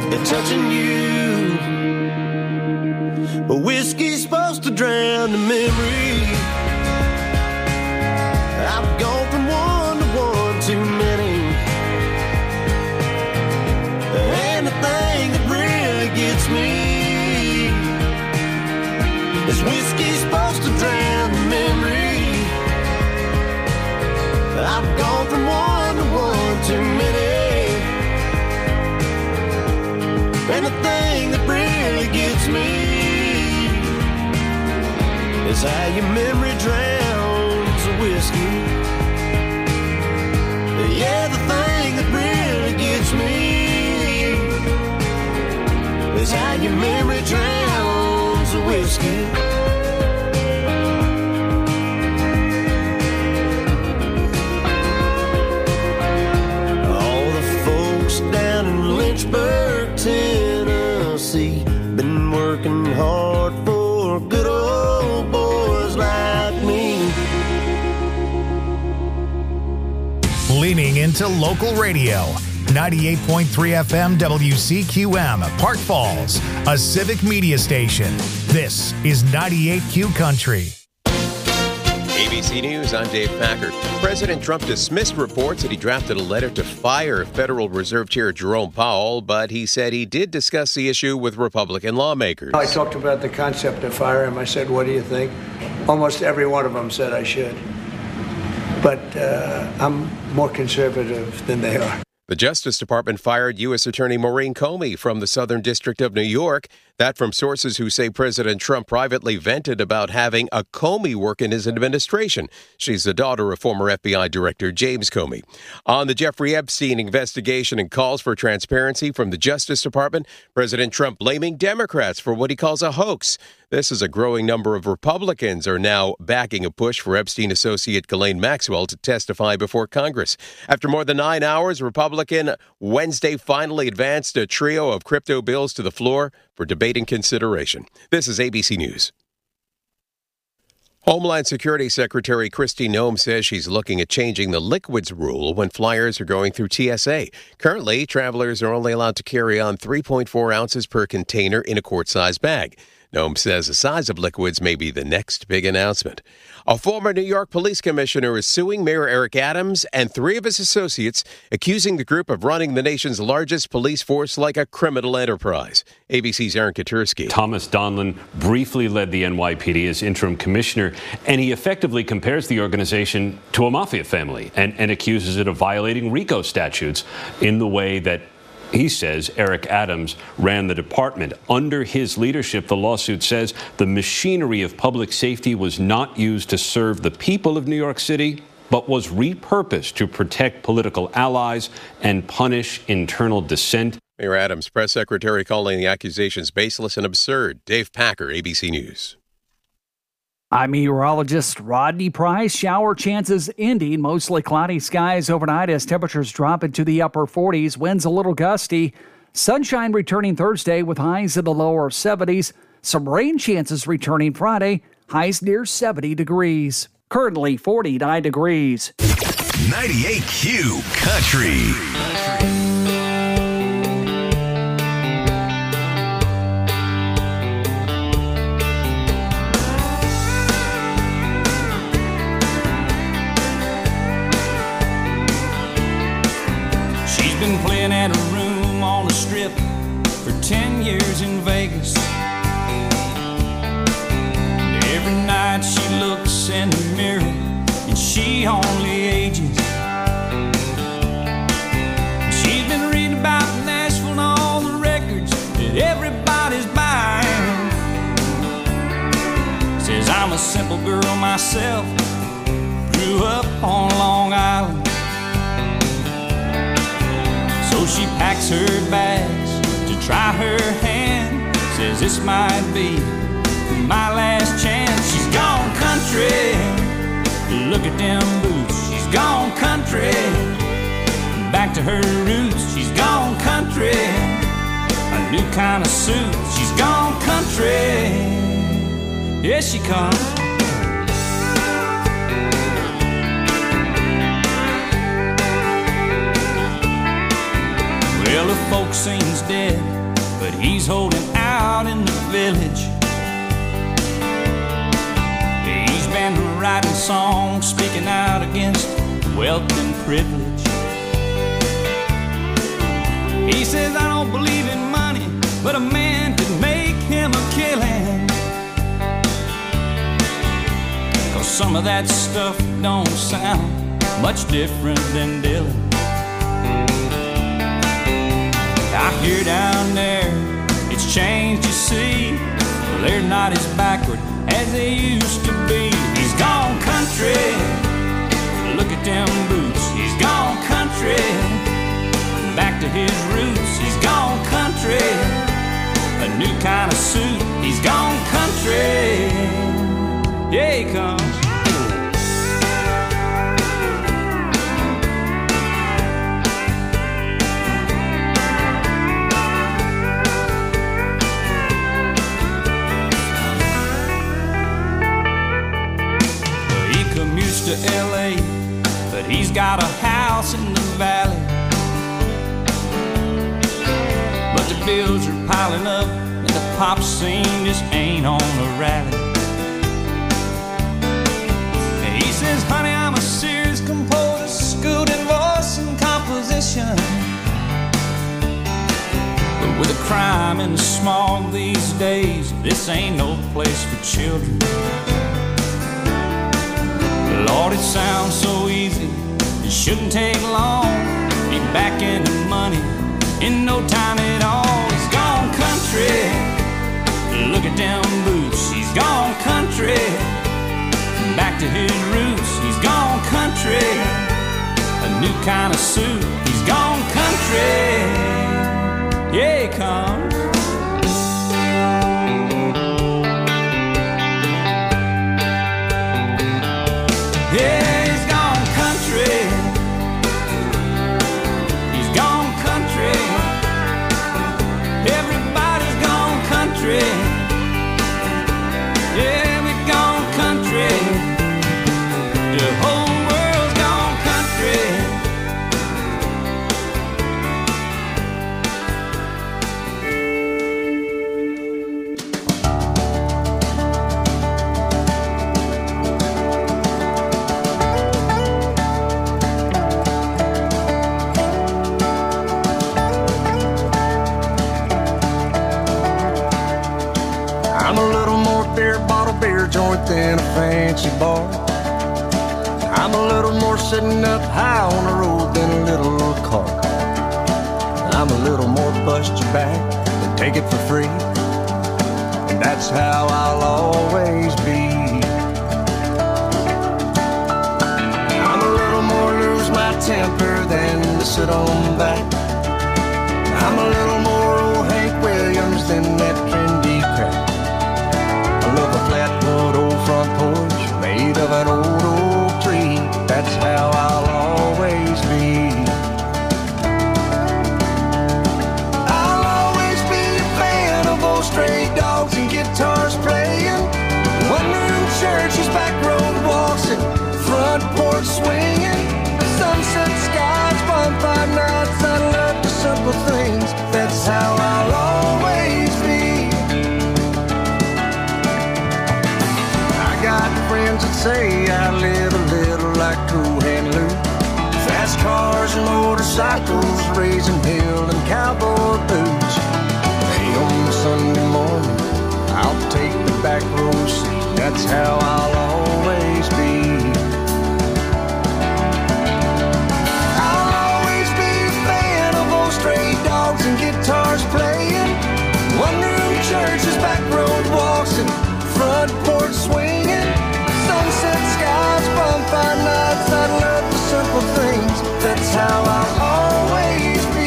and touching you. But whiskey's supposed to drown the memory. I've gone from one to one too many. And the thing that really gets me is whiskey's supposed to drown the memory. I've gone from one to one too many. And the thing that really gets me is how your memory drowns the whiskey. Yeah, the thing that really gets me is how your memory drowns the whiskey. All the folks down in Lynchburg, Tennessee, been working hard for good old boys like me. Leaning into local radio. 98.3 FM WCQM, Park Falls, a civic media station. This is 98Q Country. ABC News, I'm Dave Packer. President Trump dismissed reports that he drafted a letter to fire Federal Reserve Chair Jerome Powell, but he said he did discuss the issue with Republican lawmakers. I talked about the concept of fire him. I said, what do you think? Almost every one of them said I should. But I'm more conservative than they are. The Justice Department fired U.S. Attorney Maureen Comey from the Southern District of New York. That from sources who say President Trump privately vented about having a Comey work in his administration. She's the daughter of former FBI Director James Comey. On the Jeffrey Epstein investigation and calls for transparency from the Justice Department, President Trump blaming Democrats for what he calls a hoax. This is a growing number of Republicans are now backing a push for Epstein associate Ghislaine Maxwell to testify before Congress. After more than 9 hours, Republican Wednesday finally advanced a trio of crypto bills to the floor for debate and consideration. This is ABC News. Homeland Security Secretary Kristi Noem says she's looking at changing the liquids rule when flyers are going through TSA. Currently, travelers are only allowed to carry on 3.4 ounces per container in a quart-sized bag. Noem says the size of liquids may be the next big announcement. A former New York police commissioner is suing Mayor Eric Adams and 3 of his associates, accusing the group of running the nation's largest police force like a criminal enterprise. ABC's Aaron Katursky. Thomas Donlan briefly led the NYPD as interim commissioner, and he effectively compares the organization to a mafia family and accuses it of violating RICO statutes in the way that he says Eric Adams ran the department. Under his leadership, the lawsuit says the machinery of public safety was not used to serve the people of New York City, but was repurposed to protect political allies and punish internal dissent. Mayor Adams' press secretary calling the accusations baseless and absurd. Dave Packer, ABC News. I'm meteorologist Rodney Price. Shower chances ending. Mostly cloudy skies overnight as temperatures drop into the upper 40s. Winds a little gusty. Sunshine returning Thursday with highs in the lower 70s. Some rain chances returning Friday. Highs near 70 degrees. Currently 49 degrees. 98Q Country. Been playing at a room on the strip for 10 years in Vegas. And every night she looks in the mirror and she only ages. She's been reading about Nashville and all the records that everybody's buying. Says I'm a simple girl myself, grew up on Long Island. So she packs her bags to try her hand. Says this might be my last chance. She's gone country, look at them boots. She's gone country, back to her roots. She's gone country, a new kind of suit. She's gone country, yes she comes. Well, the folks folk seems dead, but he's holding out in the village. He's been writing songs, speaking out against wealth and privilege. He says, I don't believe in money, but a man could make him a killing. 'Cause some of that stuff don't sound much different than Dylan. I hear down there, it's changed, you see. Well, they're not as backward as they used to be. He's gone country, look at them boots. He's gone country, back to his roots. He's gone country, a new kind of suit. He's gone country, yeah, he comes. To LA, but he's got a house in the valley. But the bills are piling up and the pop scene just ain't on a rally. And he says, honey, I'm a serious composer, schooled in voice and composition. But with the crime and the smog these days, this ain't no place for children. Lord, it sounds so easy, it shouldn't take long. Be back into money in no time at all. He's gone country, look at them boots. He's gone country, back to his roots. He's gone country, a new kind of suit. He's gone country, yeah, he comes. Yeah, he's gone country. He's gone country. Everybody's gone country. Yeah, we've gone country. The whole world's gone country. Joint than a fancy bar. I'm a little more sitting up high on the road than a little car. I'm a little more bust your back than take it for free. And that's how I'll always be. I'm a little more lose my temper than to sit on back. I'm a little more old Hank Williams than that trendy crap. I love a flatwood old front porch made of an old oak tree. That's how I'll always be. I'll always be a fan of old stray dogs and guitars playing, one-room churches, back road waltzing, front porch swinging, sunset skies, bonfire nights. I love the simple things. That's how I'll always be. Friends that say I live a little like Cool Hand Luke. Fast cars and motorcycles, raising hell and cowboy boots. Hey, on the Sunday morning, I'll take the back row seat. That's how I'll always be. I'll always be a fan of old stray dogs and guitars playing, one-room churches, back road waltzing, front porch swinging, sunset skies, bonfire nights. I love the simple things. That's how I'll always be.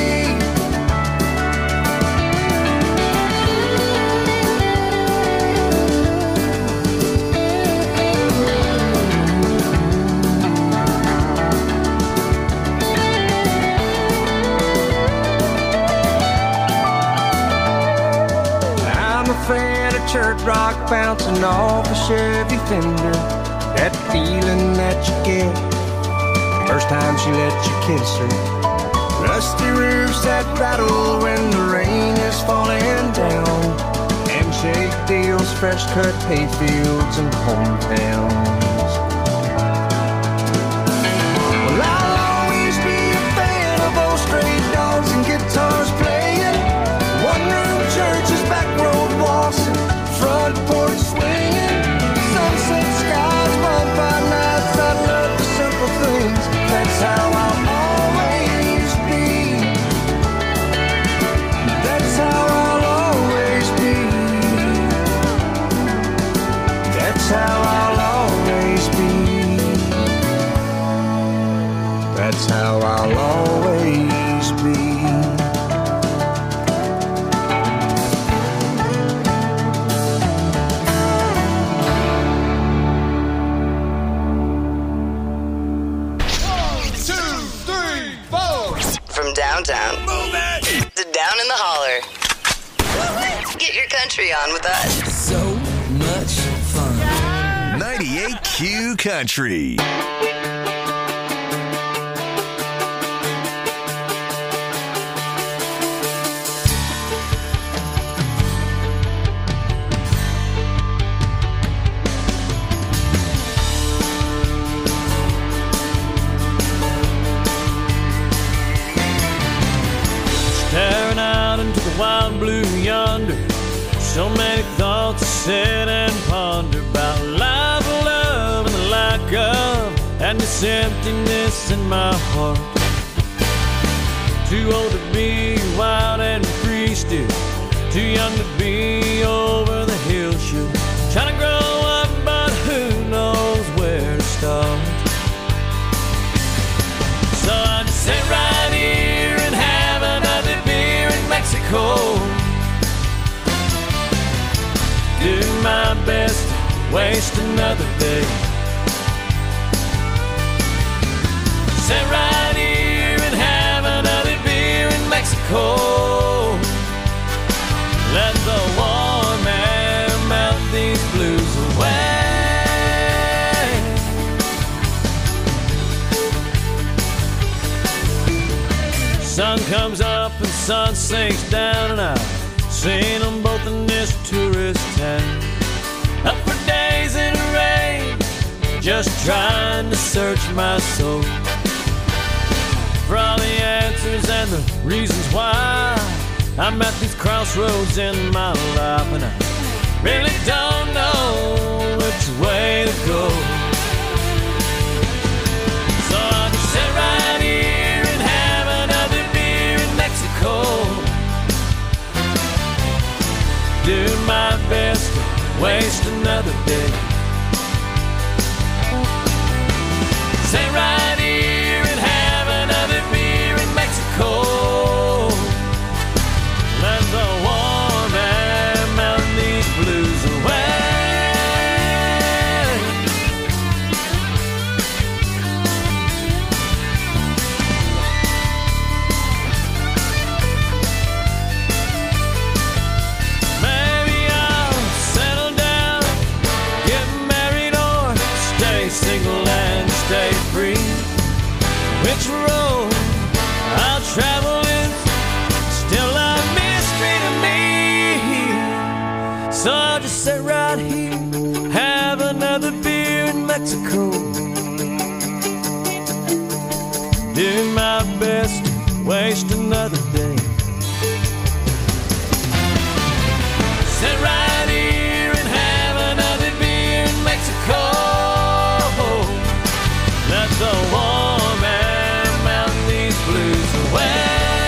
I'm a fan of church rock bouncing off a Chevy Fender. That feeling that you get first time she lets you kiss her. Rusty roofs that rattle when the rain is falling down. Handshake deals, fresh cut hayfields and hometowns. Well, I'll always be a fan of old straight dogs and guitars playing. One-room churches, back road waltzing, front porch swinging. Sunset skies, bonfire nights, I love the simple things. That's how I'll always be. That's how I'll always be. That's how I'll always be. That's how I'll always be. From downtown to down in the holler. Get your country on with us. So much fun. 98Q Country. Staring out into the wild blue yonder. So many thoughts to sit and ponder about life, love, and the lack of, and this emptiness in my heart. Too old to be wild and free still, too young to be over the hill shoot. Trying to grow up, but who knows where to start. So I just sit right here and have another beer in Mexico. Do my best to waste another day. Sit right here and have another beer in Mexico. Let the warm air melt these blues away. Sun comes up and sun sinks down, and I've seen them both in this tourist town. Up for days in the rain, just trying to search my soul for all the answers and the reasons why I'm at these crossroads in my life, and I really don't know which way to go. So I'll just sit right here and have another beer in Mexico. Do my best to waste another day. Sit right here and have another beer in Mexico. Let the warm air melt these blues away. Maybe I'll settle down, get married, or stay single and stay free. Which road I'll travel is still a mystery to me. So I'll just sit right here, have another beer in Mexico. Do my best to waste another day. Sit right here and have another beer in Mexico. Let the warm air melt these blues away.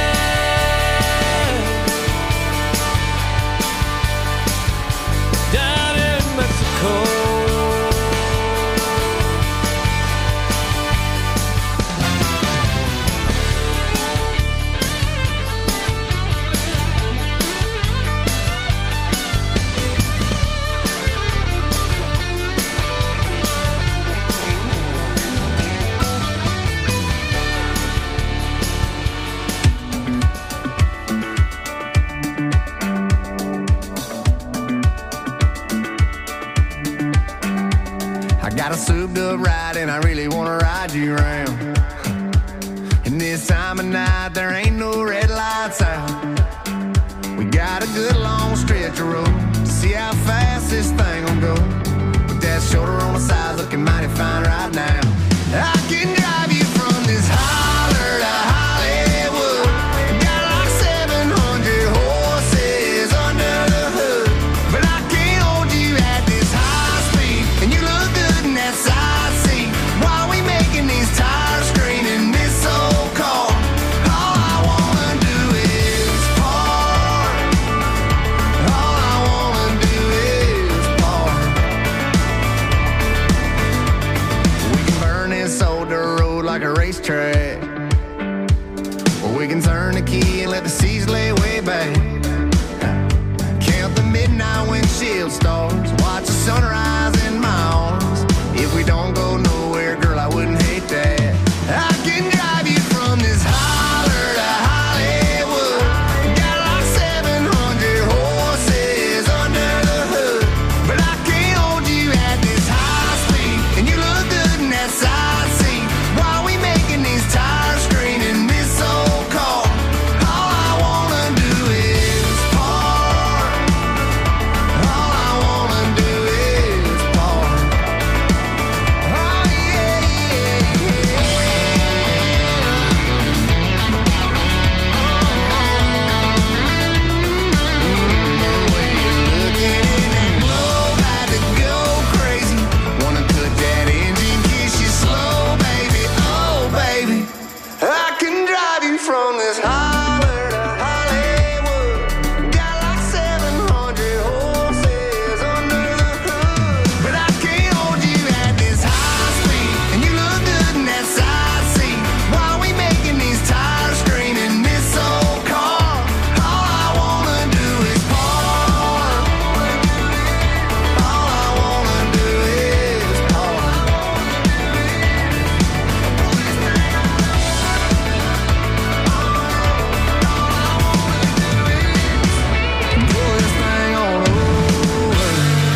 Down in Mexico. Got a souped up ride and I really wanna ride you around in this this time of night, there ain't no red lights out. We got a good long stretch of road to see how fast this thing will go. With that shoulder on the side looking mighty fine right now. I can drive you from this holler to Hollywood. Got like 700 horses under the hood. But I can't hold you at this high speed. And you look good in that side seat. While we making these tires scream in this old car. All I wanna do is park. All I wanna do is park. We can burn this old dirt road like a racetrack. Or we can turn the key and let the seas lay way back. Count the midnight windshield stars. Watch the sunrise in my arms. If we don't go nowhere, girl, I wouldn't hate that. I can drive you from this holler to Hollywood. Got like 700 horses under the hood. But I can't hold you at this high speed. And you look good in that side seat. While we making these tires scream in this old car. All I wanna do is park. All I wanna do is park. Oh yeah, yeah, The way you're looking in that glow, about to go crazy. Wanna cut that engine, kiss you slow, baby. Oh, baby. I can drive you from this holler to Hollywood. Got like 700 horses under the hood. But I can't hold you at this high speed. And you look good in that side seat. While we making these tires scream in this old car. All I wanna do is park. All I wanna do is park. Pull this thing on over.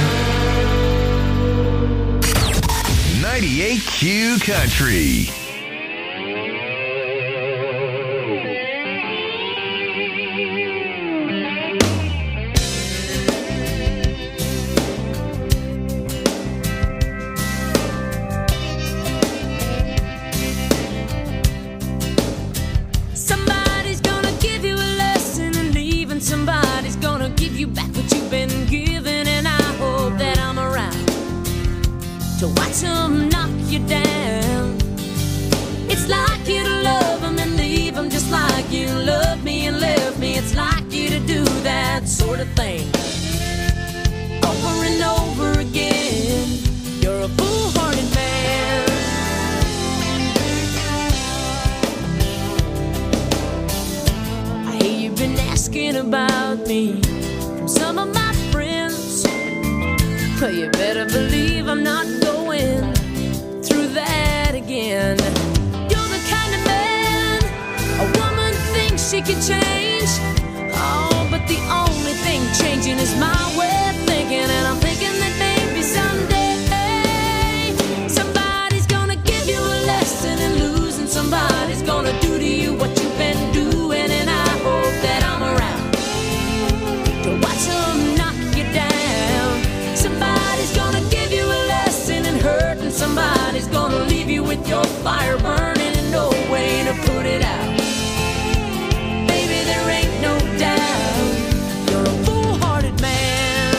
98Q Country. Somebody's gonna give you a lesson and leave, and somebody's gonna give you back what you've been given. And I hope that I'm around to watch them knock you down. It's like you to love them and leave them, just like you loved me and left me. It's like you to do that sort of thing over and over again. You're a foolhardy man. I hear you've been asking about me from some of my friends. Well, you better believe I'm not going through that again. You're the kind of man a woman thinks she can change. Oh, but the only thing changing is my way of thinking. And I'm thinking that maybe someday somebody's gonna give you a lesson in losing. Somebody's gonna do to you what you've been doing. And I hope that I'm around to watch them knock you down. Somebody's gonna give you a lesson in hurt, and somebody's gonna leave you with your fire burning and no way to put it out. Baby, there ain't no doubt you're a foolhardy man.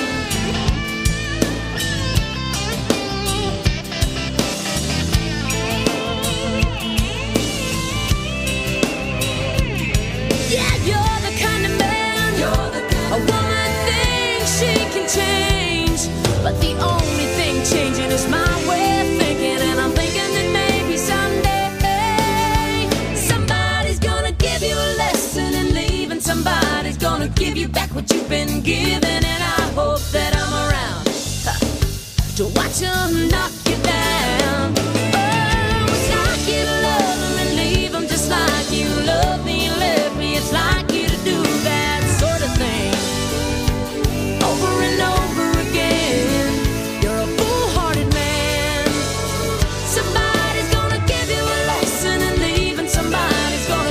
Yeah, you're the kind of man a woman thinks she can change. But the only thing changing is my way of thinking. And I'm thinking that maybe someday somebody's gonna give you a lesson in leaving. Somebody's gonna give you back what you've been given. And I hope that I'm around to watch them knock you down. Oh, it's like you to love them and leave them, just like you love me and left me. It's like you to do that sort of thing over and over again. You're a foolhardy man. Somebody's gonna give you a lesson in leaving. Somebody's gonna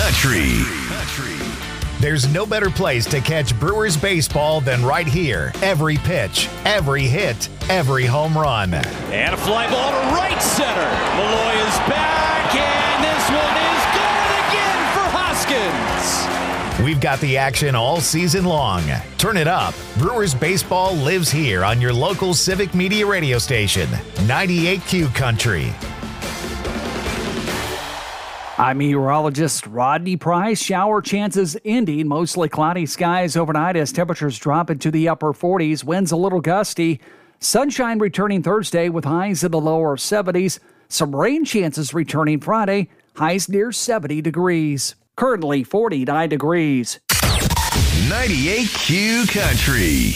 Country. There's no better place to catch Brewers baseball than right here. Every pitch, every hit, every home run. And a fly ball to right center. Malloy is back, and this one is good again for Hoskins. We've got the action all season long. Turn it up. Brewers baseball lives here on your local Civic Media radio station, 98Q Country. I'm meteorologist Rodney Price. Shower chances ending. Mostly cloudy skies overnight as temperatures drop into the upper 40s. Winds a little gusty. Sunshine returning Thursday with highs in the lower 70s. Some rain chances returning Friday. Highs near 70 degrees. Currently 49 degrees. 98Q Country.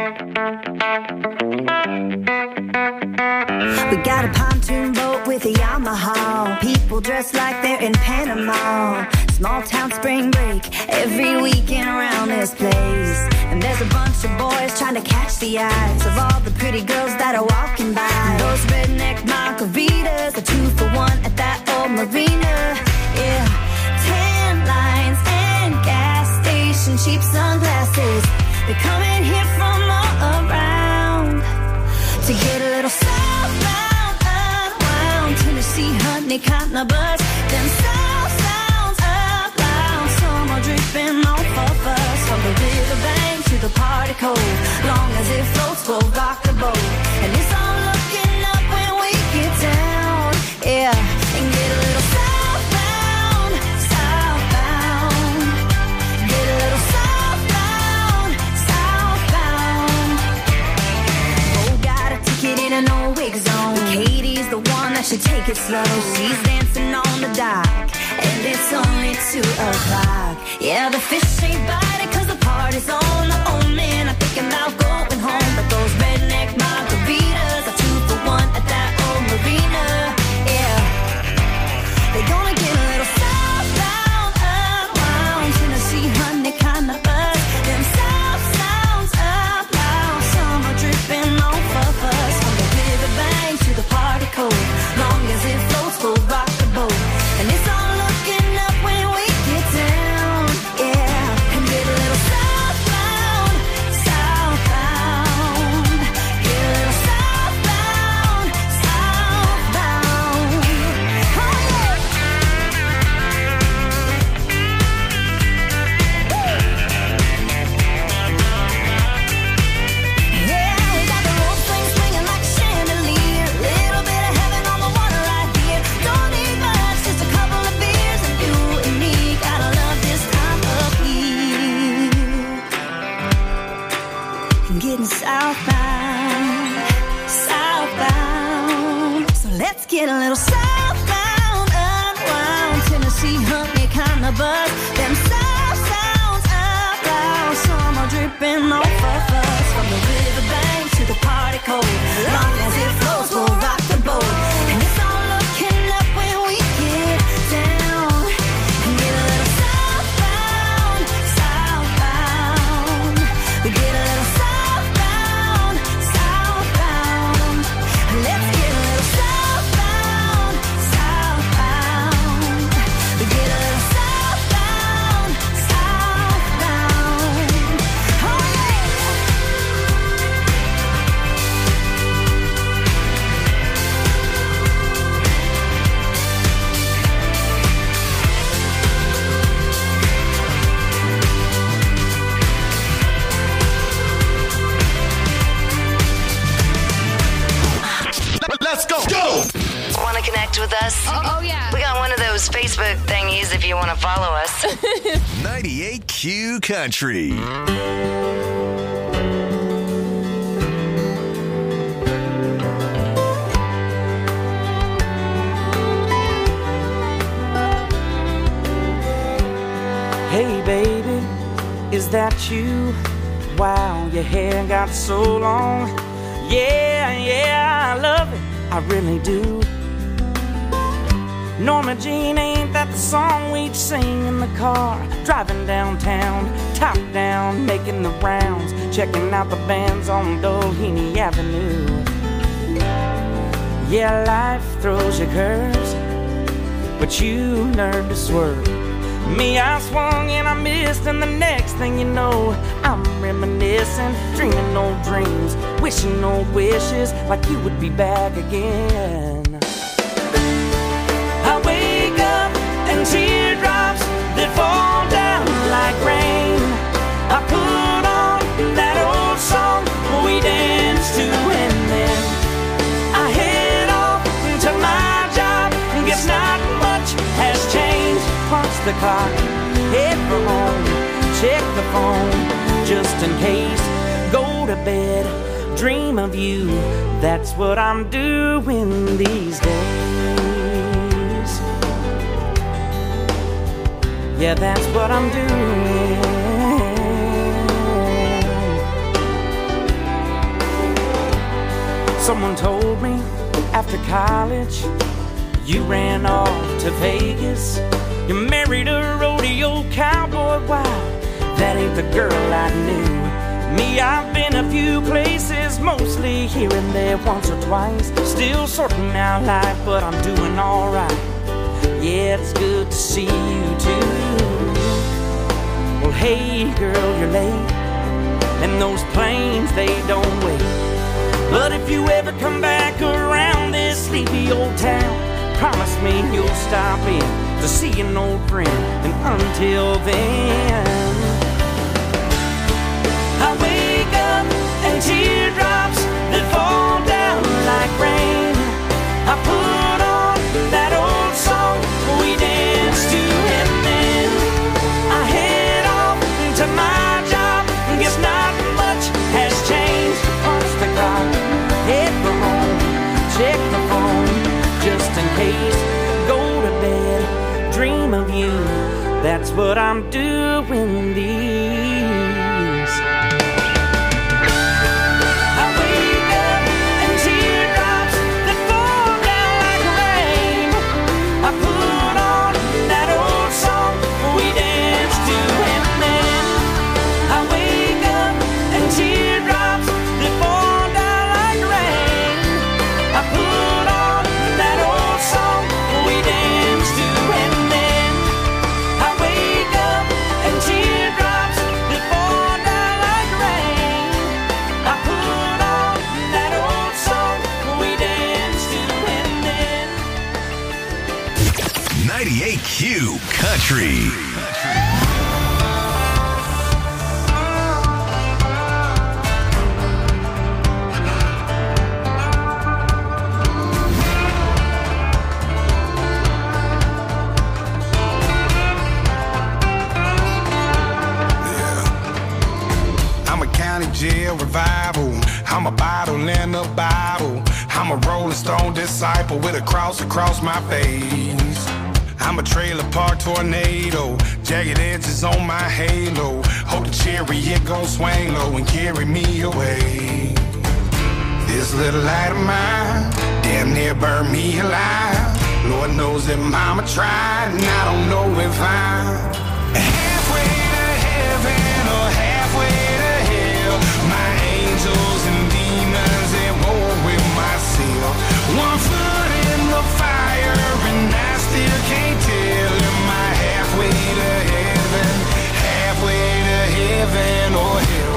We got a pontoon boat with a Yamaha. People dressed like they're in Panama. Small town spring break every weekend around this place. And there's a bunch of boys trying to catch the eyes of all the pretty girls that are walking by. Those redneck margaritas are 2 for $1 at that old marina. Yeah, tan lines and gas station cheap sunglasses. They're coming here from all around to get a little southbound, unwound. Tennessee honey kind of buzz. Them south sounds up loud. Some are dripping off of us. From the riverbank to the party cove. Long as it floats, we'll rock the boat. And it's all looking up when we get down. Yeah, and get a little southbound, southbound. Get a little southbound, southbound. Oh, got a ticket in an old wig zone. Katie's the one that should take it slow. She's dancing on the dock, and it's only 2 o'clock. Yeah, the fish ain't biting 'cause the party's on. The old man, I'm thinking about going home. But those redneck margaritas are 2 for $1 at that old marina. Yeah, they're gonna get a little southbound, unwound. Tennessee honey kind of buzz. Them south sounds up loud. Some are dripping off of us. From the riverbank to the party cove. Long as it floats, we'll rock the boat. And it's all looking up when we get down. Yeah, and get a little southbound, southbound. Get a little southbound, southbound. Oh, yeah. Yeah, we got the whole thing swinging like a chandelier. Little bit of heaven on the water right here. Don't need much, just a couple of beers, and you and me gotta love this time of year. And getting southbound, southbound. So let's get a little southbound, unwound. Tennessee honey kind of buzz. Them south sounds up loud. Some are dripping off of us. From the riverbank to the party cove. Long as it flows, we'll rock the boat. And it's all looking up when we get down. And get a little southbound, southbound. We get a little southbound, southbound. Let's get a little southbound, southbound. We get a little southbound, southbound. Oh yeah. Let's go. Go. Want to connect with us? Oh, yeah. We got one of those Facebook thingies if you want to follow us. 98Q Country. Hey baby, is that you? Wow, your hair got so long. Yeah, I love it, I really do. Norma Jean, ain't that the song we'd sing in the car? Driving downtown, top down, making the rounds, checking out the bands on Doheny Avenue. Yeah, life throws you curves, but you learn to swerve. Me, I swung and I missed, and the next thing you know, I'm reminiscing, dreaming old dreams, wishing old wishes like you would be back again. I wake up and teardrops that fall down like rain. I put on that old song we danced to, and then I head off to my job. Guess not much has changed. Punch the clock, head for home, check the phone just in case. Go to bed, dream of you. That's what I'm doing these days. Yeah, that's what I'm doing. Someone told me after college you ran off to Vegas. You married a rodeo cowboy. Wow, that ain't the girl I knew. Me, I've been a few places, mostly here and there, once or twice. Still sorting out life, but I'm doing alright. Yeah, it's good to see you too. Well, hey girl, you're late, and those planes, they don't wait. But if you ever come back around this sleepy old town, promise me you'll stop in to see an old friend. And until then, I wake up and teardrops that fall down like rain. I put on that old song we danced to, and then I head off to my job. Guess not much has changed. Punch the clock, head for home, check the phone just in case. Go to bed, dream of you. That's what I'm doing these. I wake up and teardrops that fall down like rain. I put on that old song we danced to, and then I wake up and teardrops that fall down like rain. I put on that old song we danced to, and then I wake up and teardrops that fall down like rain. I put on that old song we danced to, and then 98Q Country. I'm a county jail revival. I'm a bottle in a Bible. I'm a Rolling Stone disciple with a cross across my face. I'm a trailer park tornado, jagged edges on my halo. Hope the chariot gon' swing low and carry me away. This little light of mine damn near burned me alive. Lord knows that mama tried, and I don't know if I'm halfway to heaven or halfway to hell. My angels and demons at war with myself. One foot in the fire and I still can't tell. Am I halfway to heaven or hell?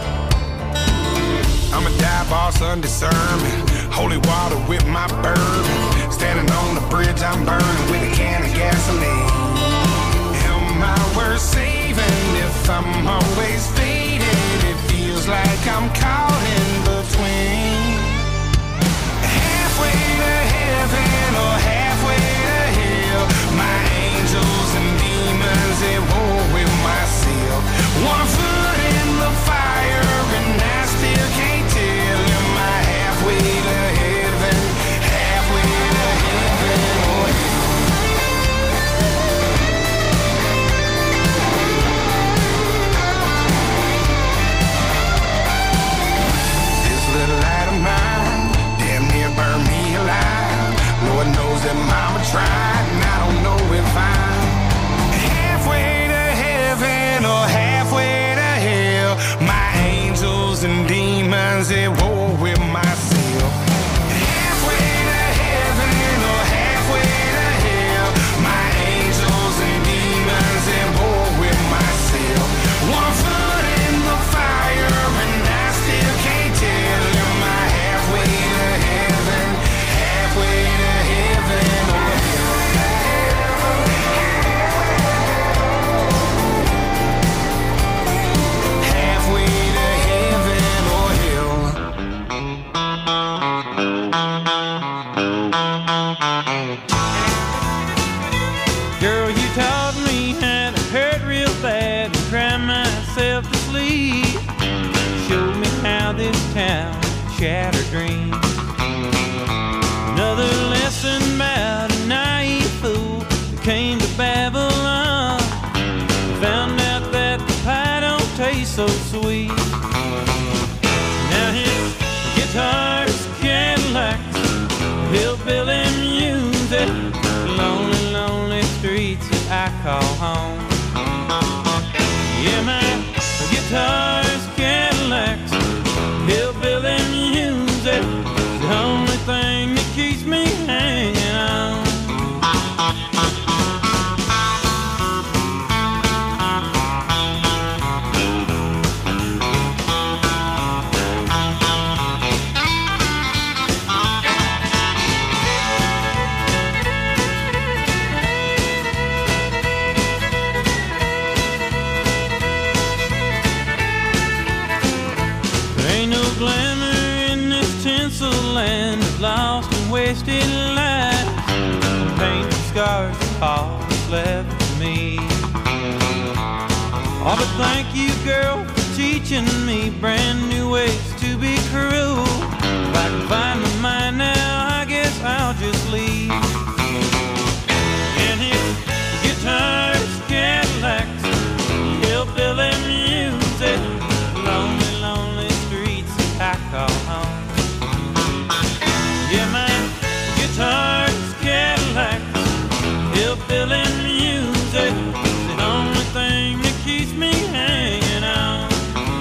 I'm a dive boss undiscernment. Holy water with my bourbon. Standing on the bridge I'm burning with a can of gasoline. Am I worth saving if I'm always faded? It feels like I'm caught in between. Halfway to heaven or halfway to hell. My angels and demons at war with myself. One foot in the fire and I still can't tell. Am I halfway to heaven Girl, you taught me how to hurt real bad and cry myself to sleep. Showed me how this town shattered dreams. Another lesson about a naive fool that came to Babylon. Found out that the pie don't taste so sweet. Now his guitar's Cadillacs, hillbilly music, lonely, lonely streets that I call home. Yeah, my guitar's Cadillacs, hillbilly music, the only thing that keeps me hanging on. Land of lost and wasted lives, paint and scars and all that's left to me. Oh, but thank you, girl, for teaching me brand new ways to be cruel. If I can find my mind now, I guess I'll just leave. And his guitar's Cadillacs, hillbilly music, lonely, lonely streets that I call home. Yeah, my guitar's Cadillacs, hillbilly music, the only thing that keeps me hanging on.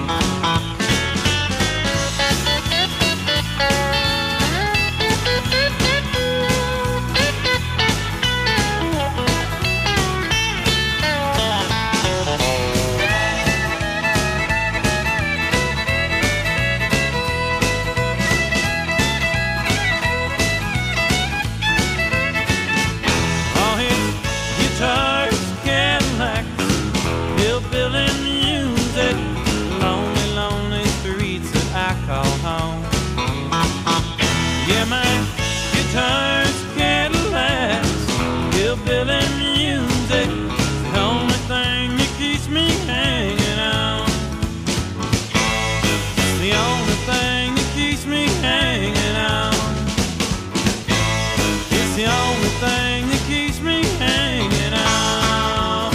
Yeah, my guitar's Cadillacs, hillbilly music, the only thing that keeps me hanging on. The only thing that keeps me hanging on. It's the only thing that keeps me hanging on.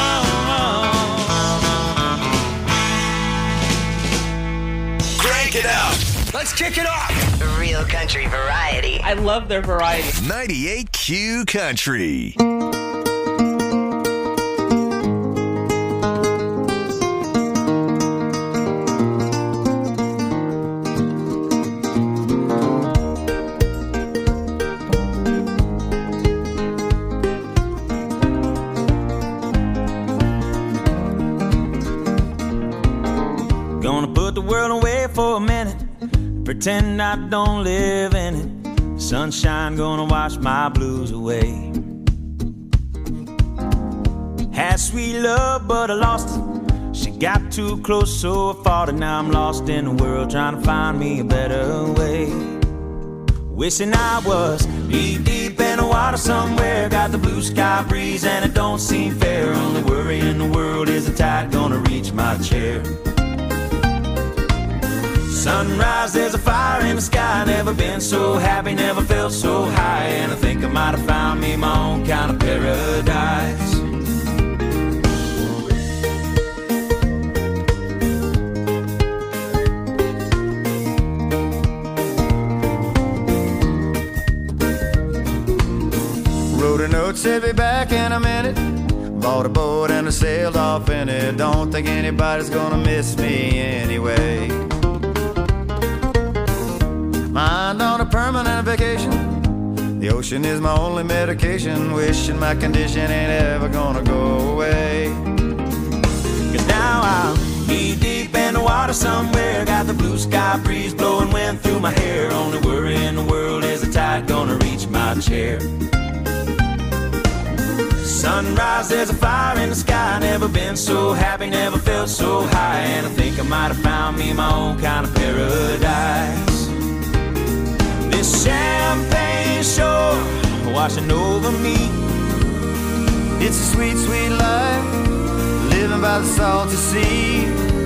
Crank it up. Let's kick it off. Real country variety. I love their variety. 98Q Country. Gonna put the world away for a minute, pretend I don't live in it. Sunshine gonna wash my blues away. Had sweet love, but I lost it. She got too close, so I fought it. Now I'm lost in the world, trying to find me a better way. Wishing I was deep in the water somewhere. Got the blue sky breeze and it don't seem fair. Only worry in the world is the tide gonna reach my chair. Sunrise, there's a fire in the sky. Never been so happy, never felt so high. And I think I might have found me my own kind of paradise. Wrote a note, said be back in a minute. Bought a boat and I sailed off in it. Don't think anybody's gonna miss me anyway. Mind on a permanent vacation. The ocean is my only medication. Wishing my condition ain't ever gonna go away. Cause now I'm knee deep in the water somewhere. Got the blue sky breeze blowing wind through my hair. Only worry in the world is the tide gonna reach my chair. Sunrise, there's a fire in the sky. Never been so happy, never felt so high. And I think I might have found me my own kind of paradise. This champagne shore washing over me. It's a sweet, sweet life, living by the salty sea.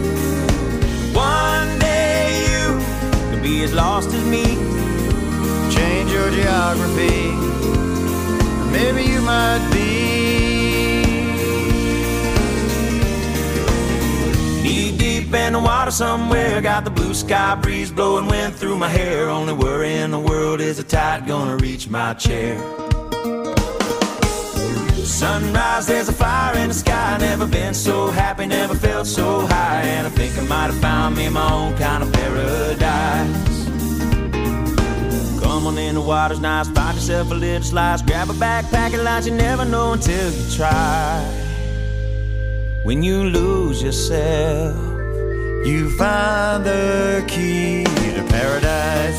One day you could be as lost as me. Change your geography, maybe you might be knee deep in the water somewhere. Got the blue sky breeze blowing wind through my hair. Only worry in the world is the tide gonna reach my chair. Sunrise, there's a fire in the sky. Never been so happy, never felt so high. And I think I might have found me my own kind of paradise. Come on in, the water's nice. Find yourself a little slice. Grab a backpack and lunch. You never know until you try. When you lose yourself, you find the key to paradise.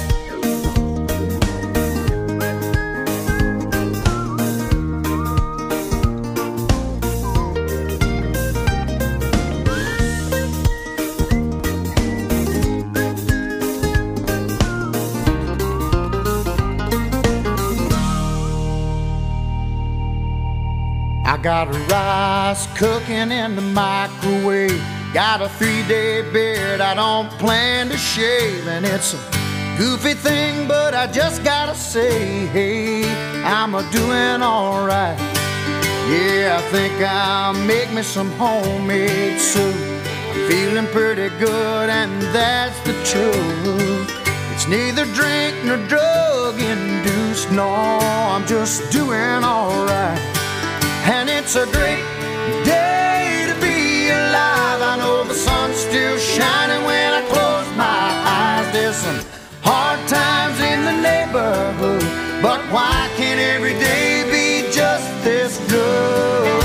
I got rice cooking in the microwave. Got a 3-day beard I don't plan to shave. And it's a goofy thing, but I just gotta say, hey, I'm a-doing alright. Yeah, I think I'll make me some homemade soup. I'm feeling pretty good, and that's the truth. It's neither drink nor drug-induced. No, I'm just doing alright. And it's a great day to be alive. I know the sun's still shining when I close my eyes. There's some hard times in the neighborhood, but why can't every day be just this good?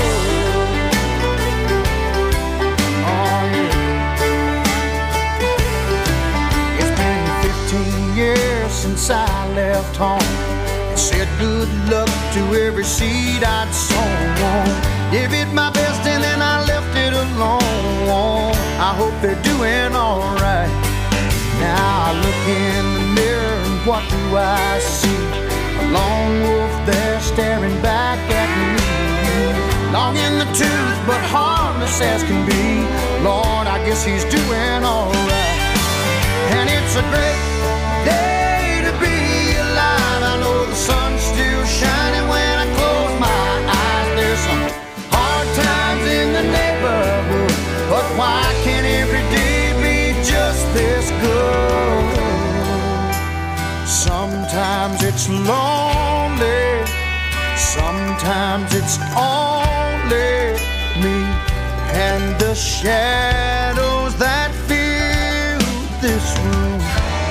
Oh yeah. It's been 15 years since I left home. Said good luck to every seed I'd sown. Gave it my best and then I left it alone. I hope they're doing alright. Now I look in the mirror and what do I see? A lone wolf there staring back at me. Long in the tooth but harmless as can be. Lord, I guess he's doing alright. And it's a great day to be alive. I know the sun's still shining when I close my eyes. There's some hard times in the neighborhood, but why can't every day be just this good? Sometimes it's lonely, sometimes it's only me and the shadows that fill this room.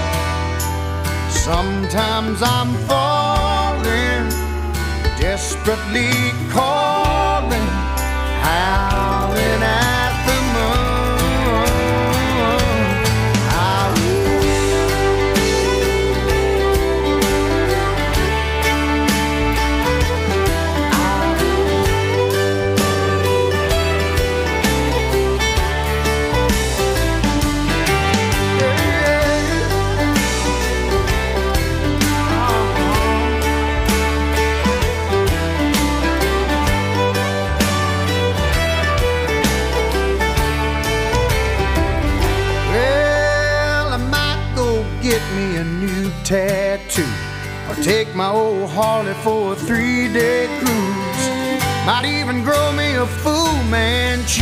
Sometimes I'm falling, desperately calling, howling at the moon. Tattoo, or take my old Harley for a 3-day cruise. Might even grow me a Fu Manchu.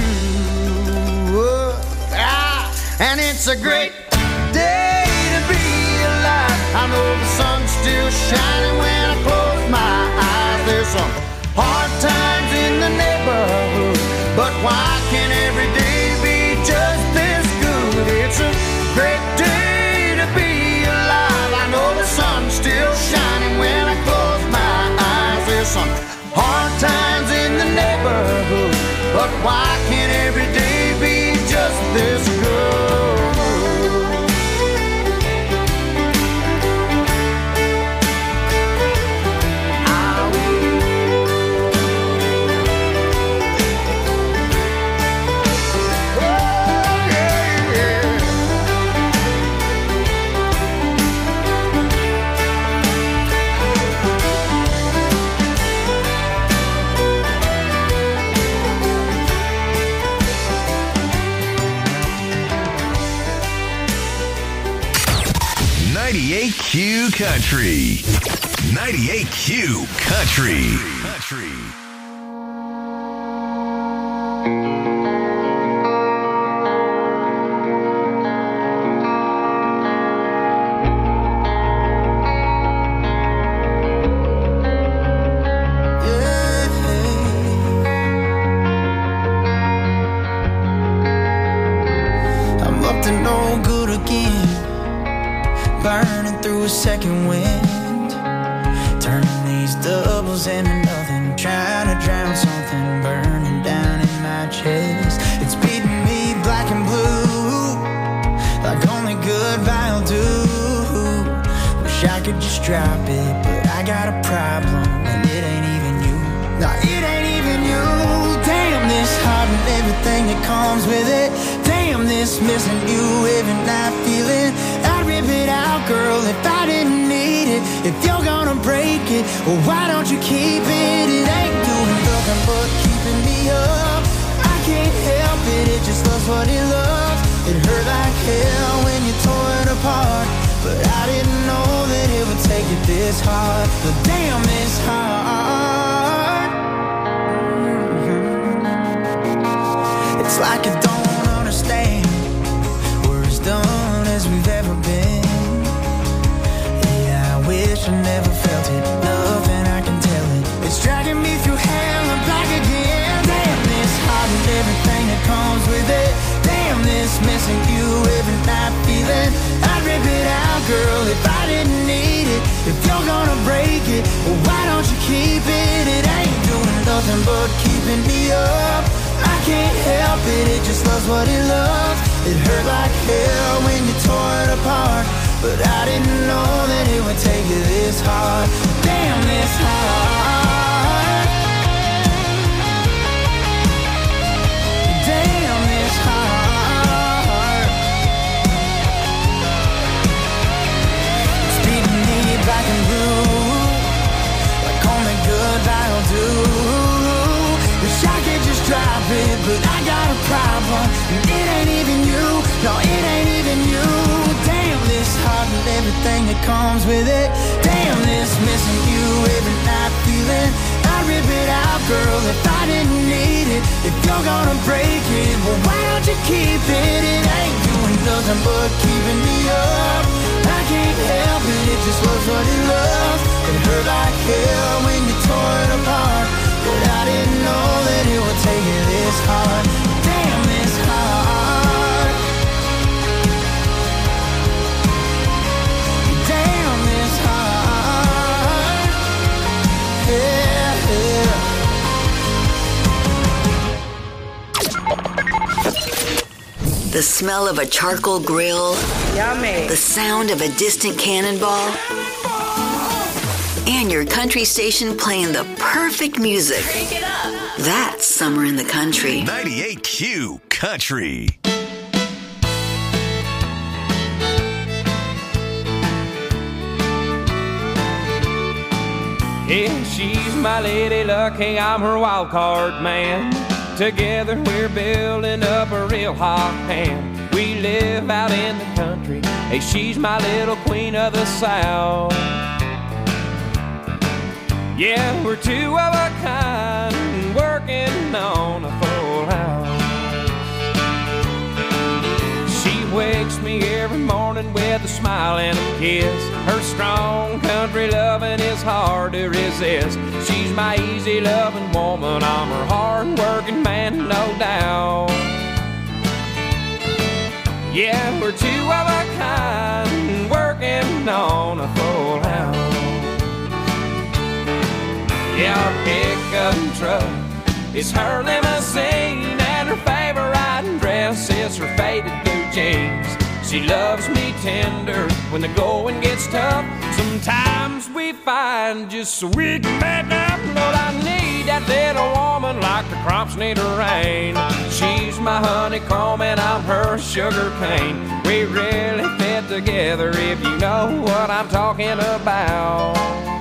And it's a great day to be alive. I know the sun's still shining when I close my eyes. There's some hard times in the neighborhood, but why can't every day be just this good? It's a great day to be alive. I know the sun's still shining when I close my eyes. There's some hard times in the neighborhood, but why can't every day be just this good? Country. 98Q Country. Second wind, turning these doubles into nothing, trying to drown something burning down in my chest. It's beating me black and blue, like only goodbye will do. Wish I could just drop it, but I got a problem, and it ain't even you. No, it ain't even you. Damn, this heart and everything that comes with it. Damn, this missing you every night feeling. I'd rip it out, girl, if I didn't need it. If you're gonna break it, well, why don't you keep it? It ain't doing nothing but keeping me up. I can't help it, it just loves what it loves. It hurt like hell when you tore it apart, but I didn't know that it would take it this hard. But damn, it's hard. It's like you don't understand. We're as done as we've ever been. Yeah, I wish I never felt it. Nothing I can tell it. It's dragging me through hell and back again. Damn, this heart and everything that comes with it. Damn, this missing you every night feeling. I'd rip it out, girl, if I didn't need it. If you're gonna break it, well, why don't you keep it? It ain't doing nothing but keeping me up. I can't help it, it just loves what it loves. It hurt like hell when you tore it apart, but I didn't know that it would take you this hard. Damn, this hard. Damn, this hard. It's beating me black and blue, like only goodbye will do. Wish I could just drop it, but I got a problem, and it ain't even you. No, it ain't even you. Damn, this heart and everything that comes with it. Damn, this missing you every night feeling. I'd rip it out, girl, if I didn't need it. If you're gonna break it, well, why don't you keep it? It ain't doing nothing but keeping me up. I can't help it, it just loves what it loves. It hurt like hell when you tore it apart, but I didn't know that it would take you this hard. Damn, this hard. Damn, this hard. Yeah. The smell of a charcoal grill. Yummy. The sound of a distant cannonball. And your country station playing the perfect music. Crank it up. That's summer in the country. 98Q Country. Yeah, she's my lady luck, hey, I'm her wild card man. Together we're building up a real hot hand. We live out in the country, hey, she's my little queen of the South. Yeah, we're two of a kind, working on a full house. She wakes me every morning with a smile and a kiss. Her strong country loving is hard to resist. She's my easy loving woman, I'm her hard working man, no doubt. Yeah, we're two of a kind, working on a full house. Yeah, our pickup truck is her limousine, and her favorite dress is her faded blue jeans. She loves me tender when the going gets tough. Sometimes we find just so we can make up. Lord, I need that little woman like the crops need a rain. She's my honeycomb and I'm her sugar cane. We really fit together if you know what I'm talking about.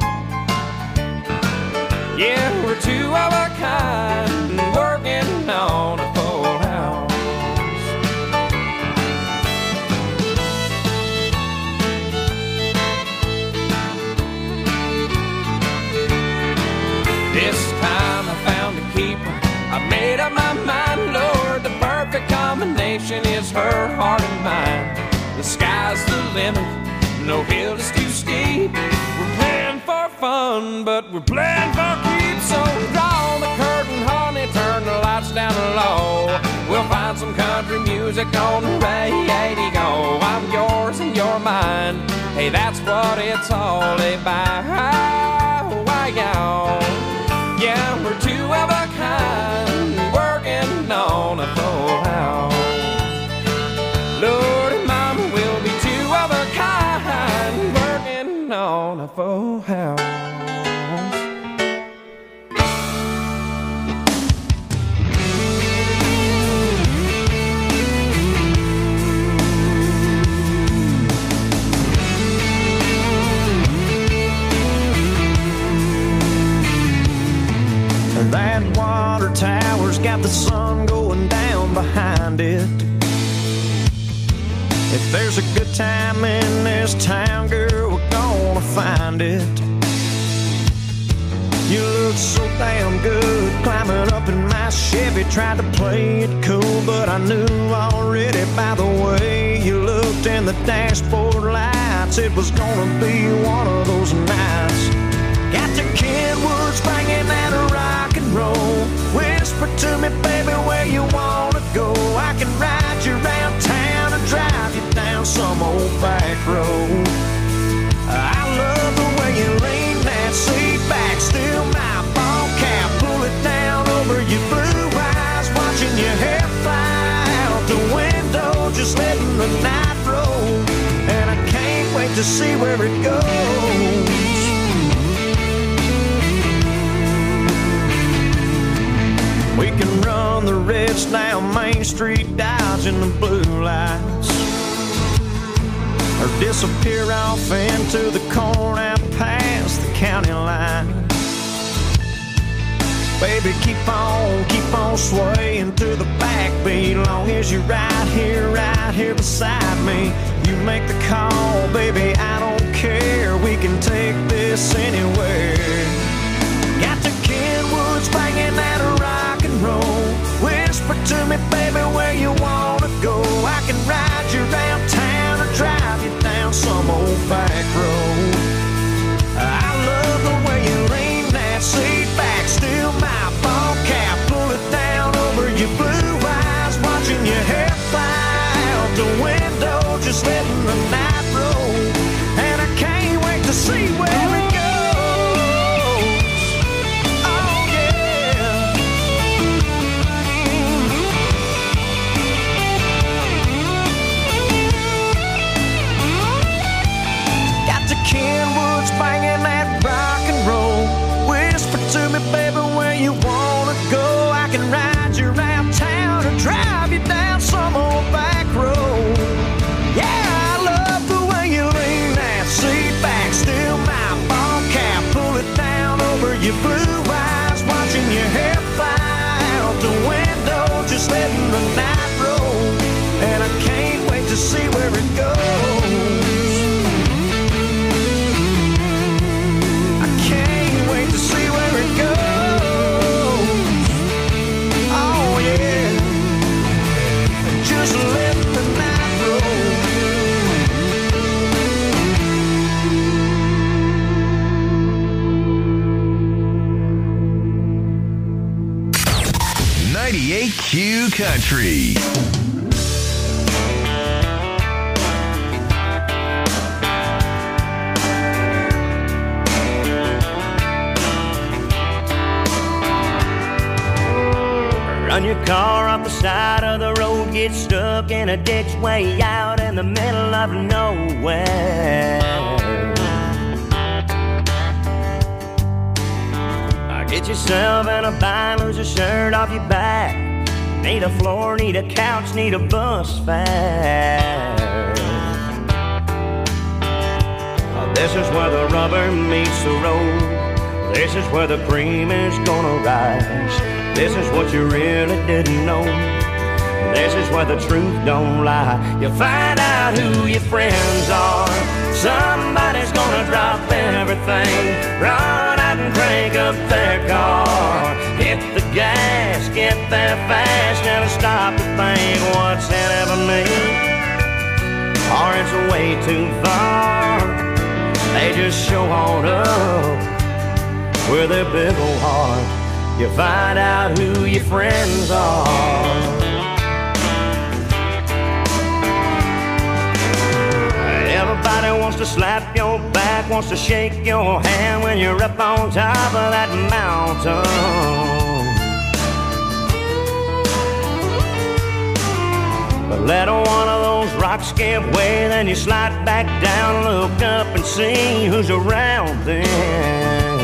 Yeah, we're two of a kind, working on a full house. her heart and mind. The sky's the limit, no hill is too steep. We're playing for fun, but we're playing for keeps. So draw the curtain, honey, turn the lights down low. We'll find some country music on the radio. I'm yours and you're mine. Hey, that's what it's all about. Yeah, we're two of a kind, working on a full house. Lordy, mama, we'll be two of a kind, working on a full house. That water tower's got the sun going down behind it. If there's a good time in this town, girl, we're gonna find it. You look so damn good climbing up in my Chevy. Tried to play it cool, but I knew already by the way you looked in the dashboard lights it was gonna be one of those nights. Got the Kenwoods banging at a rock and roll. Whisper to me, baby, where you wanna go. I can ride you around town and drive you down some old back road. I love the way you lean that seat back. Still my ball cap, pull it down over your blue eyes. Watching your hair fly out the window, just letting the night roll. And I can't wait to see where it goes. We can run the reds down Main Street, dodging the blue lights, or disappear off into the corn out past the county line. Baby, keep on swaying to the backbeat. Long as you're right here beside me. You make the call, baby, I don't care. We can take this anywhere. Got the Kenwoods banging at a rock and roll. Whisper to me, baby, where you wanna go. I can ride you around town or drive you down some old back road. I love the way you lean that seat back. Still my ball cap, pull it down over your blue eyes. Watching your hair fly out the window, just letting the night roll. And I can't wait to see where it goes. Kenwoods banging that rock and roll. Whisper to me, baby, where you wanna go. I can ride you around town or drive you down some old back road. Yeah, I love the way you lean that seat back. Still my ball cap, pull it down over your blue eyes. Watching your hair fly out the window, just letting the night roll. And I can't wait to see where it goes. See where it goes. Oh yeah. Just let the night roll. .98 Q Country. Run your car off the side of the road, get stuck in a ditch way out in the middle of nowhere. Get yourself in a bind, lose a shirt off your back. Need a floor, need a couch, need a bus fare. This is where the rubber meets the road. This is where the cream is gonna rise. This is what you really didn't know. This is where the truth don't lie. You find out who your friends are. Somebody's gonna drop everything, run out and crank up their car. Hit the gas, get there fast, never stop to think what's in it for me. Or it's way too far. They just show on up with their big old heart. You find out who your friends are. Everybody wants to slap your back, wants to shake your hand when you're up on top of that mountain. But let one of those rocks give way, then you slide back down, look up and see who's around then.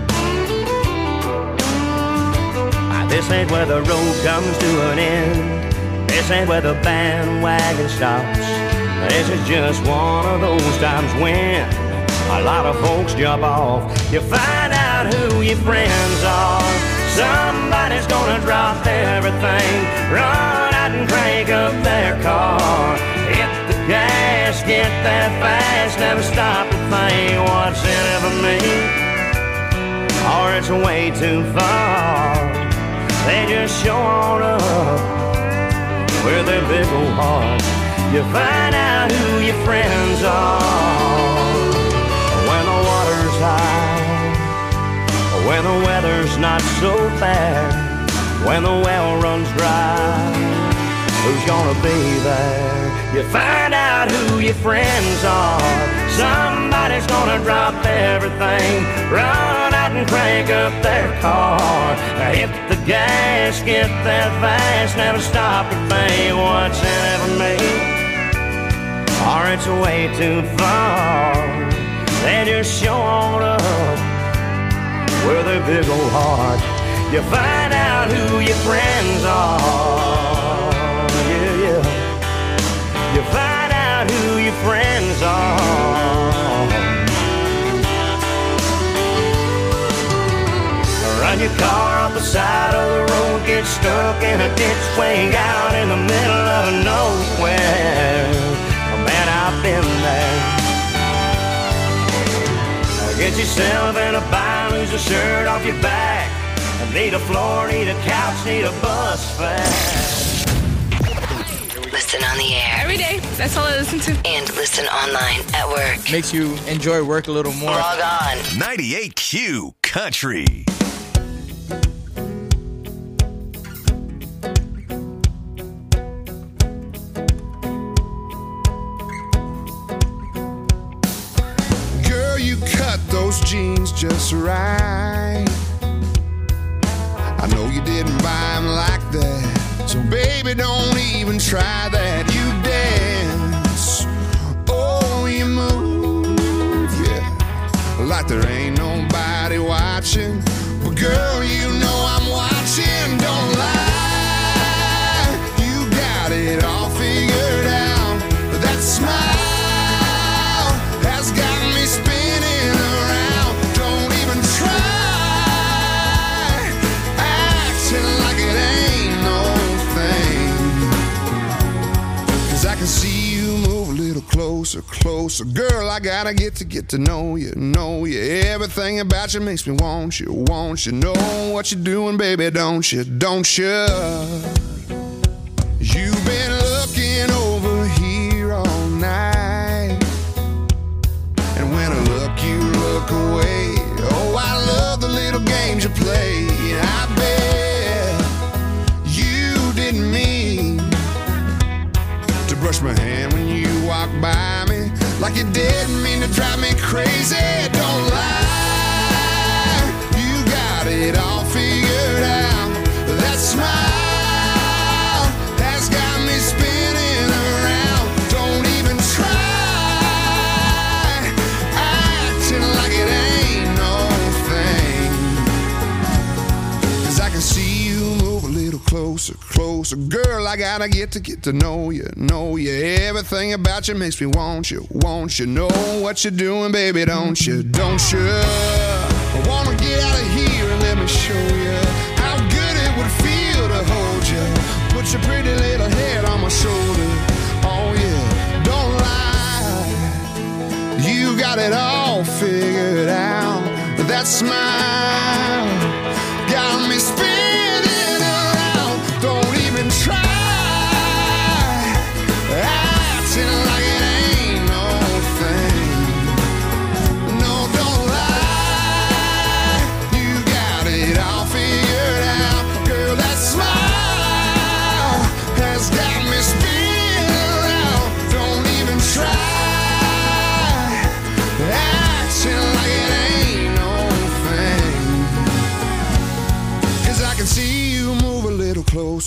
This ain't where the road comes to an end. This ain't where the bandwagon stops. This is just one of those times when a lot of folks jump off. You find out who your friends are. Somebody's gonna drop everything, run out and crank up their car. Hit the gas, get there fast, never stop to think what's in it for me. Or it's way too far. They just show on up with their big old heart. You find out who your friends are when the water's high, when the weather's not so bad, when the well runs dry. Who's gonna be there? You find out who your friends are. Somebody's gonna drop everything, run out and crank up their car. Hit the gas, get there fast, never stop to think what's in it for me. Or it's way too far. They just show on up with their big old heart. You find out who your friends are. Yeah, yeah. You find out who your friends are. Run your car off the side of the road, get stuck in a ditch way out in the middle of nowhere. Oh, man, I've been there. Get yourself in a bind, lose a shirt off your back. Need a floor, need a couch, need a bus fare. Listen on the air. Every day. That's all I listen to. And listen online at work. Makes you enjoy work a little more. Log on. 98Q Country. Girl, you cut those jeans just right. I know you didn't buy them like that. So baby, don't even try that. You dance, oh, you move, yeah, like there ain't nobody watching. But girl, you know I'm watching, don't lie. You got it all figured out. That smile has got me spinning around. Don't even try acting like it ain't no thing. 'Cause I can see you move a little closer, closer. Girl, I gotta get to know you, know you. Everything about you makes me want you, want you. Know what you're doing, baby, don't you, don't you? You've been looking over here all night. And when I look, you look away. Oh, I love the little games you play. I bet you didn't mean to brush my hand when you walked by me. Like you didn't mean to drive me crazy. Don't lie, you got it all figured out. That smile has got me spinning around. Don't even try acting like it ain't no thing. 'Cause I can see you move a little closer, closer. Girl, I gotta get to know you, know you. Everything about you makes me want you, want you. Know what you're doing, baby, don't you, don't you? I wanna get out of here and let me show you how good it would feel to hold you. Put your pretty little head on my shoulder. Oh yeah, don't lie, you got it all figured out. That smile got me spinning around.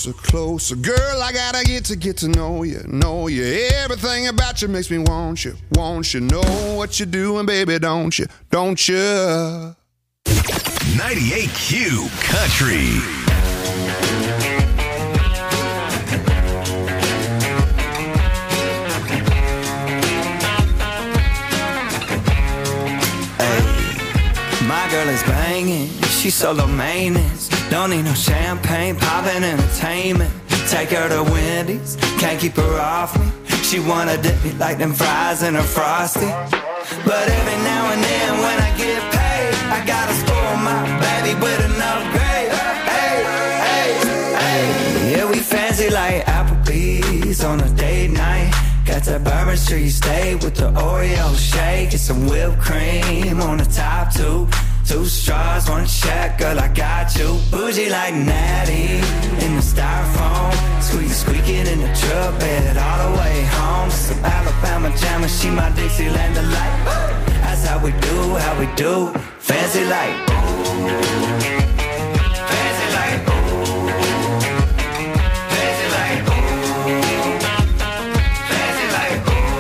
closer, closer. Girl, I gotta get to know you. Everything about you makes me want you. Know what you're doing, baby, don't you? 98Q Country. My girl is banging, she's solo maintenance. Don't need no champagne, poppin' entertainment. Take her to Wendy's, can't keep her off me. She wanna dip me like them fries in her Frosty. But every now and then when I get paid, I gotta spoil my baby with an upgrade. Hey, yeah, we fancy like Applebee's on a date night. Got that Bourbon Street steak with the Oreo shake and some whipped cream on the top two. 2 straws, 1 check, girl, I got you. Bougie like Natty in the styrofoam. Squeaking in the truck bed all the way home. Some Alabama jammer, she my Dixieland delight. That's how we do, fancy like. Fancy like. Fancy like. Fancy like.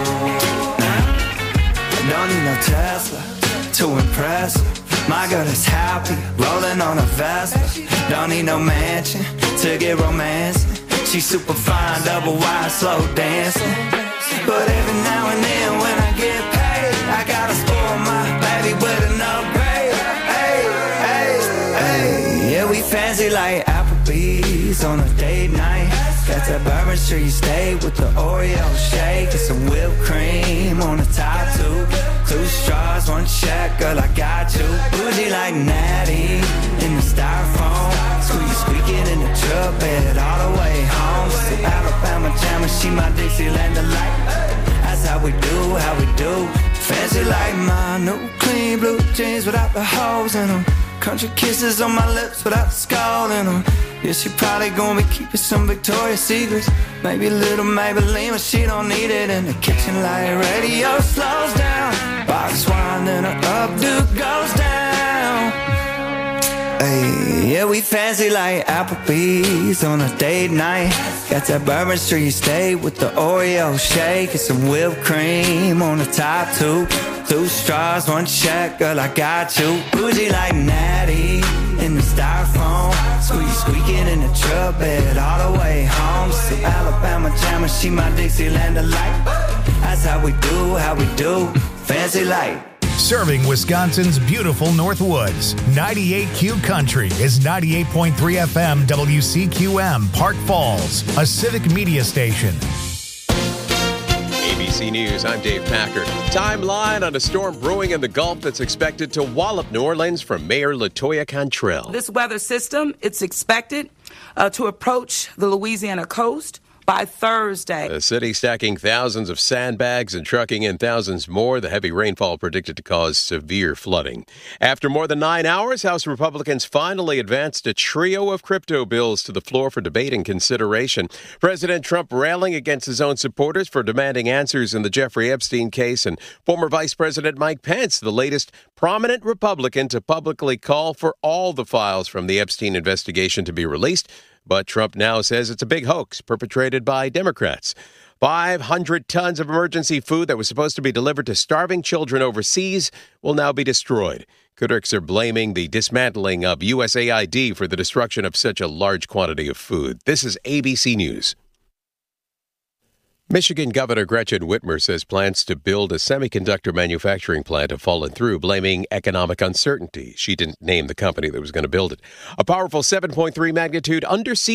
Don't need no Tesla to impress her. My girl is happy, rolling on a Vespa. Don't need no mansion to get romancing. She's super fine, double wide, slow dancing. But every now and then when I get paid, I gotta spoil my baby with an upgrade. Hey, yeah, we fancy like Applebee's on a date night. Got that Bourbon Street steak with the Oreo shake and some whipped cream on the top two. 2 straws, 1 check, girl, I got you. Bougie like Natty in the styrofoam. Squeaking in the truck bed all the way home. Some Alabama jammer, she my Dixieland delight. That's how we do, fancy like my new clean blue jeans without the holes in them. Country kisses on my lips without the skull in them. Yeah, she probably gonna be keeping some Victoria's Secrets. Maybe a little Maybelline, but she don't need it in the kitchen. Like radio slows down, box wine, then her updo goes down. Hey, yeah, we fancy like Applebee's on a date night. Got that Bourbon Street steak with the Oreo shake and some whipped cream on the top two. 2 straws, 1 check, girl, I got you. Bougie like Natty in the styrofoam. Squeaking in the truck bed all the way home. Some Alabama jammer, she my Dixieland delight. That's how we do, fancy like. Serving Wisconsin's beautiful Northwoods. 98Q Country is 98.3 FM WCQM Park Falls, a civic media station. ABC News, I'm Dave Packer. Timeline on a storm brewing in the Gulf that's expected to wallop New Orleans from Mayor LaToya Cantrell. This weather system, it's expected to approach the Louisiana coast by Thursday. The city stacking thousands of sandbags and trucking in thousands more. The heavy rainfall predicted to cause severe flooding. After more than 9 hours, House Republicans finally advanced a trio of crypto bills to the floor for debate and consideration. President Trump railing against his own supporters for demanding answers in the Jeffrey Epstein case, and former Vice President Mike Pence, the latest prominent Republican to publicly call for all the files from the Epstein investigation to be released. But Trump now says it's a big hoax perpetrated by Democrats. 500 tons of emergency food that was supposed to be delivered to starving children overseas will now be destroyed. Critics are blaming the dismantling of USAID for the destruction of such a large quantity of food. This is ABC News. Michigan Governor Gretchen Whitmer says plans to build a semiconductor manufacturing plant have fallen through, blaming economic uncertainty. She didn't name the company that was going to build it. A powerful 7.3 magnitude undersea